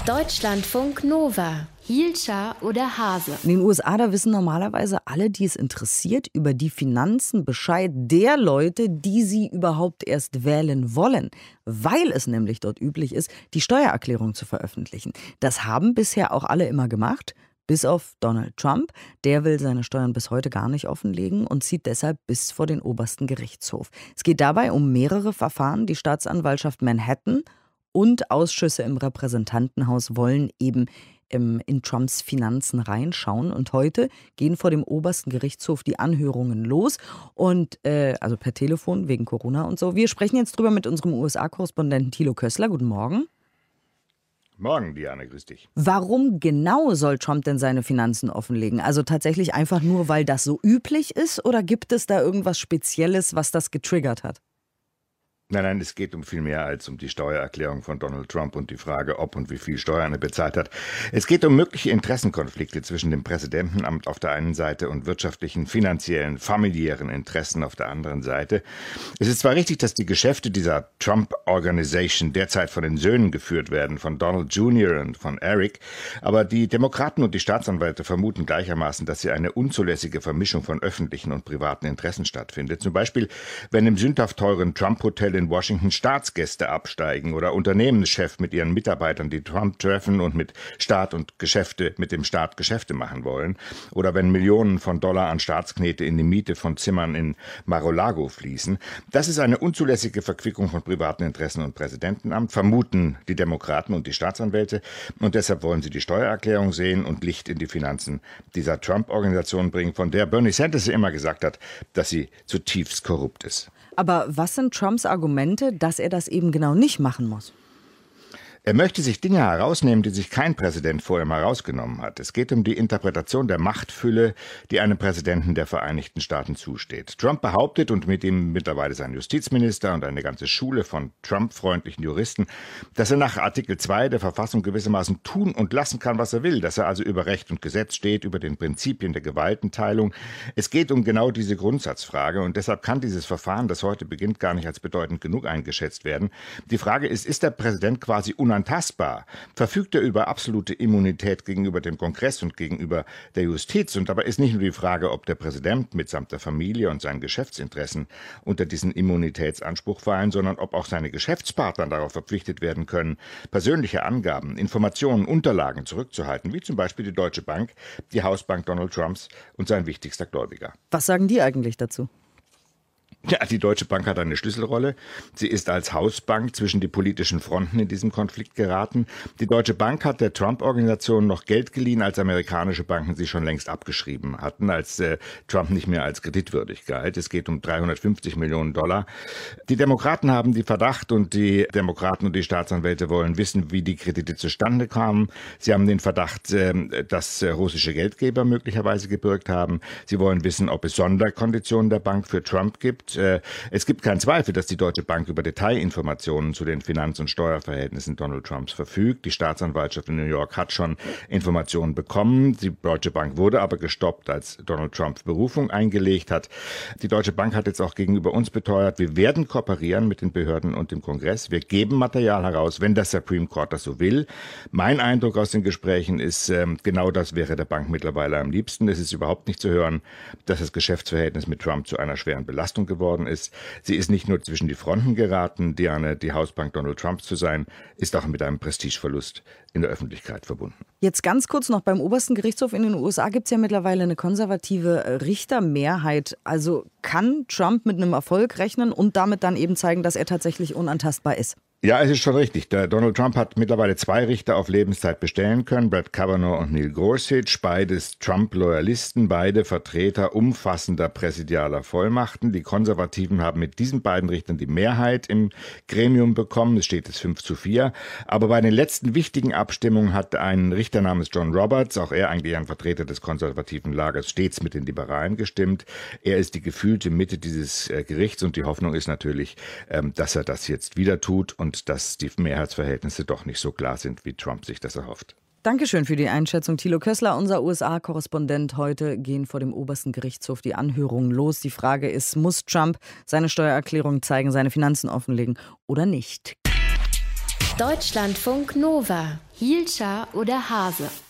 Deutschlandfunk Nova. Hielscher oder Hase? In den USA, da wissen normalerweise alle, die es interessiert, über die Finanzen Bescheid der Leute, die sie überhaupt erst wählen wollen. Weil es nämlich dort üblich ist, die Steuererklärung zu veröffentlichen. Das haben bisher auch alle immer gemacht. Bis auf Donald Trump. Der will seine Steuern bis heute gar nicht offenlegen und zieht deshalb bis vor den obersten Gerichtshof. Es geht dabei um mehrere Verfahren. Die Staatsanwaltschaft Manhattan und Ausschüsse im Repräsentantenhaus wollen eben in Trumps Finanzen reinschauen. Und heute gehen vor dem obersten Gerichtshof die Anhörungen los. Und also per Telefon wegen Corona und so. Wir sprechen jetzt drüber mit unserem USA-Korrespondenten Thilo Kössler. Guten Morgen. Morgen, Diana, grüß dich. Warum genau soll Trump denn seine Finanzen offenlegen? Also tatsächlich einfach nur, weil das so üblich ist? Oder gibt es da irgendwas Spezielles, was das getriggert hat? Nein, es geht um viel mehr als um die Steuererklärung von Donald Trump und die Frage, ob und wie viel Steuern er bezahlt hat. Es geht um mögliche Interessenkonflikte zwischen dem Präsidentenamt auf der einen Seite und wirtschaftlichen, finanziellen, familiären Interessen auf der anderen Seite. Es ist zwar richtig, dass die Geschäfte dieser Trump Organization derzeit von den Söhnen geführt werden, von Donald Jr. und von Eric, aber die Demokraten und die Staatsanwälte vermuten gleichermaßen, dass hier eine unzulässige Vermischung von öffentlichen und privaten Interessen stattfindet. Zum Beispiel, wenn im sündhaft teuren Trump-Hotel in Washington Staatsgäste absteigen oder Unternehmenschefs mit ihren Mitarbeitern die Trump treffen und mit dem Staat Geschäfte machen wollen. Oder wenn Millionen von Dollar an Staatsknete in die Miete von Zimmern in Mar-a-Lago fließen. Das ist eine unzulässige Verquickung von privaten Interessen und Präsidentenamt, vermuten die Demokraten und die Staatsanwälte. Und deshalb wollen sie die Steuererklärung sehen und Licht in die Finanzen dieser Trump-Organisation bringen, von der Bernie Sanders immer gesagt hat, dass sie zutiefst korrupt ist. Aber was sind Trumps Argumente, dass er das eben genau nicht machen muss? Er möchte sich Dinge herausnehmen, die sich kein Präsident vor ihm herausgenommen hat. Es geht um die Interpretation der Machtfülle, die einem Präsidenten der Vereinigten Staaten zusteht. Trump behauptet, und mit ihm mittlerweile sein Justizminister und eine ganze Schule von Trump-freundlichen Juristen, dass er nach Artikel 2 der Verfassung gewissermaßen tun und lassen kann, was er will, dass er also über Recht und Gesetz steht, über den Prinzipien der Gewaltenteilung. Es geht um genau diese Grundsatzfrage und deshalb kann dieses Verfahren, das heute beginnt, gar nicht als bedeutend genug eingeschätzt werden. Die Frage ist der Präsident quasi unantastbar? Verfügt er über absolute Immunität gegenüber dem Kongress und gegenüber der Justiz? Und dabei ist nicht nur die Frage, ob der Präsident mitsamt der Familie und seinen Geschäftsinteressen unter diesen Immunitätsanspruch fallen, sondern ob auch seine Geschäftspartner darauf verpflichtet werden können, persönliche Angaben, Informationen, Unterlagen zurückzuhalten, wie zum Beispiel die Deutsche Bank, die Hausbank Donald Trumps und sein wichtigster Gläubiger. Was sagen die eigentlich dazu? Ja, die Deutsche Bank hat eine Schlüsselrolle. Sie ist als Hausbank zwischen die politischen Fronten in diesem Konflikt geraten. Die Deutsche Bank hat der Trump-Organisation noch Geld geliehen, als amerikanische Banken sie schon längst abgeschrieben hatten, als Trump nicht mehr als kreditwürdig galt. Es geht um 350 Millionen Dollar. Die Demokraten haben die Verdacht und die Demokraten und die Staatsanwälte wollen wissen, wie die Kredite zustande kamen. Sie haben den Verdacht, dass russische Geldgeber möglicherweise gebürgt haben. Sie wollen wissen, ob es Sonderkonditionen der Bank für Trump gibt. Es gibt keinen Zweifel, dass die Deutsche Bank über Detailinformationen zu den Finanz- und Steuerverhältnissen Donald Trumps verfügt. Die Staatsanwaltschaft in New York hat schon Informationen bekommen. Die Deutsche Bank wurde aber gestoppt, als Donald Trump Berufung eingelegt hat. Die Deutsche Bank hat jetzt auch gegenüber uns beteuert, wir werden kooperieren mit den Behörden und dem Kongress. Wir geben Material heraus, wenn das Supreme Court das so will. Mein Eindruck aus den Gesprächen ist, genau das wäre der Bank mittlerweile am liebsten. Es ist überhaupt nicht zu hören, dass das Geschäftsverhältnis mit Trump zu einer schweren Belastung geworden ist. Sie ist nicht nur zwischen die Fronten geraten, die Hausbank Donald Trumps zu sein, ist auch mit einem Prestigeverlust in der Öffentlichkeit verbunden. Jetzt ganz kurz noch, beim obersten Gerichtshof in den USA gibt es ja mittlerweile eine konservative Richtermehrheit. Also kann Trump mit einem Erfolg rechnen und damit dann eben zeigen, dass er tatsächlich unantastbar ist? Ja, es ist schon richtig. Der Donald Trump hat mittlerweile 2 Richter auf Lebenszeit bestellen können, Brett Kavanaugh und Neil Gorsuch, beides Trump-Loyalisten, beide Vertreter umfassender präsidialer Vollmachten. Die Konservativen haben mit diesen beiden Richtern die Mehrheit im Gremium bekommen. Es steht jetzt 5-4. Aber bei den letzten wichtigen Abstimmungen hat ein Richter namens John Roberts, auch er eigentlich ein Vertreter des konservativen Lagers, stets mit den Liberalen gestimmt. Er ist die gefühlte Mitte dieses Gerichts und die Hoffnung ist natürlich, dass er das jetzt wieder tut und dass die Mehrheitsverhältnisse doch nicht so klar sind, wie Trump sich das erhofft. Dankeschön für die Einschätzung, Thilo Kössler, unser USA-Korrespondent. Heute gehen vor dem obersten Gerichtshof die Anhörungen los. Die Frage ist, muss Trump seine Steuererklärung zeigen, seine Finanzen offenlegen oder nicht? Deutschlandfunk Nova. Hielscher oder Hase?